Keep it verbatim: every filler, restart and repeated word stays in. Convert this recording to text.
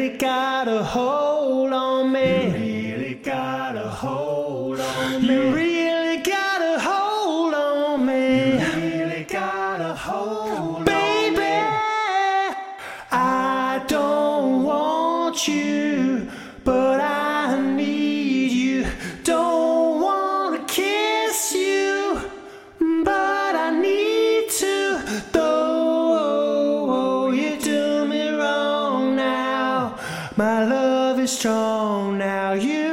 really got a hold on me. You really got a hold on me. You really got a hold on me. You really got a hold on me. Baby, I don't want you, but I need you. Don't wanna kiss you, but I need to. Though you do me wrong now, my love is strong now. You